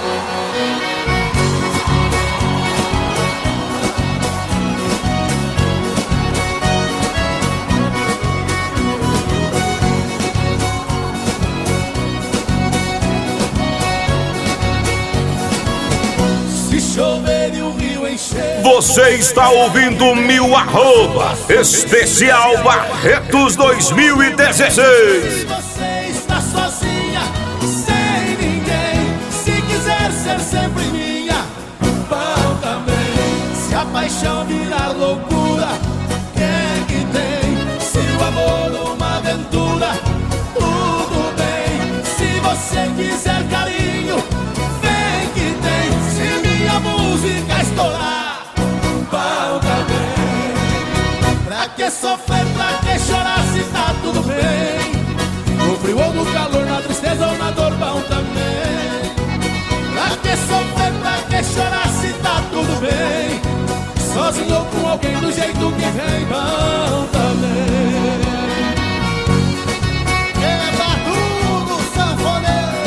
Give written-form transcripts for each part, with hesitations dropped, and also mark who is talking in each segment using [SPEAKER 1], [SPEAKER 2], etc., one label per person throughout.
[SPEAKER 1] Você está ouvindo 1000 Especial Barretos 2016.
[SPEAKER 2] Se você está sozinha, sem ninguém, se quiser ser sempre minha, bom também. Se a paixão virar loucura, quem que tem? Se o amor uma aventura, tudo bem. Se você quiser carinho, vem que tem. Se minha música estourar, bom também. Pra que sofrer, pra que chorar se tá tudo bem? No frio ou no calor, na tristeza ou na dor, bom também. Pra que sofrer, pra que chorar se tá tudo bem? Sozinho ou com alguém do jeito que vem, bom também. Quebra tudo, sanfoneiro.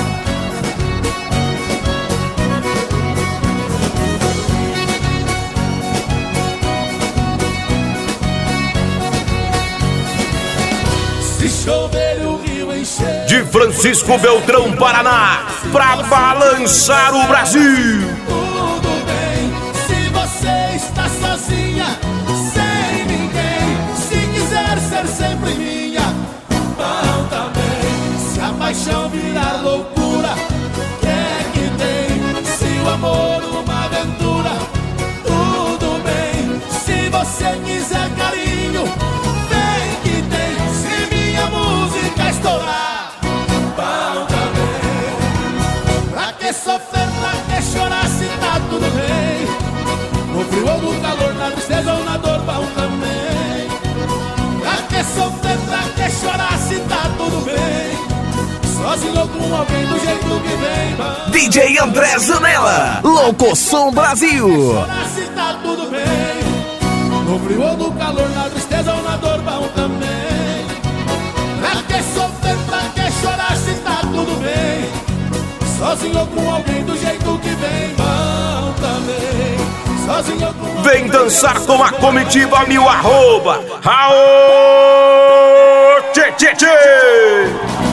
[SPEAKER 2] Se chover o rio encher,
[SPEAKER 1] De Francisco Beltrão, Paraná, pra balançar o Brasil.
[SPEAKER 2] tudo bem. Se você está sozinha, sem ninguém, se quiser ser sempre minha, bom também. Se a paixão virar loucura, que tem? Se o amor uma aventura, tudo bem. Se você quiser carinho, vem que tem. Se minha música estourar, bom também. Pra que sofrer, pra que chorar se tá tudo bem? No frio ou no calor, na tristeza ou na dor, bom também. Pra que sofrer, pra que chorar se tá tudo bem? Sozinho ou com alguém do jeito que vem, bom.
[SPEAKER 3] DJ André Zanella, Locoção Brasil.
[SPEAKER 2] Chorar se tá tudo bem. No frio ou no calor, na tristeza ou na dor, bom também. Pra que sofrer, pra que chorar se tá tudo bem? Sozinho ou com alguém do jeito que vem, bom também. Sozinho ou com
[SPEAKER 1] Vem dançar com a comitiva 1000 Aô, tchê, tchê, tchê.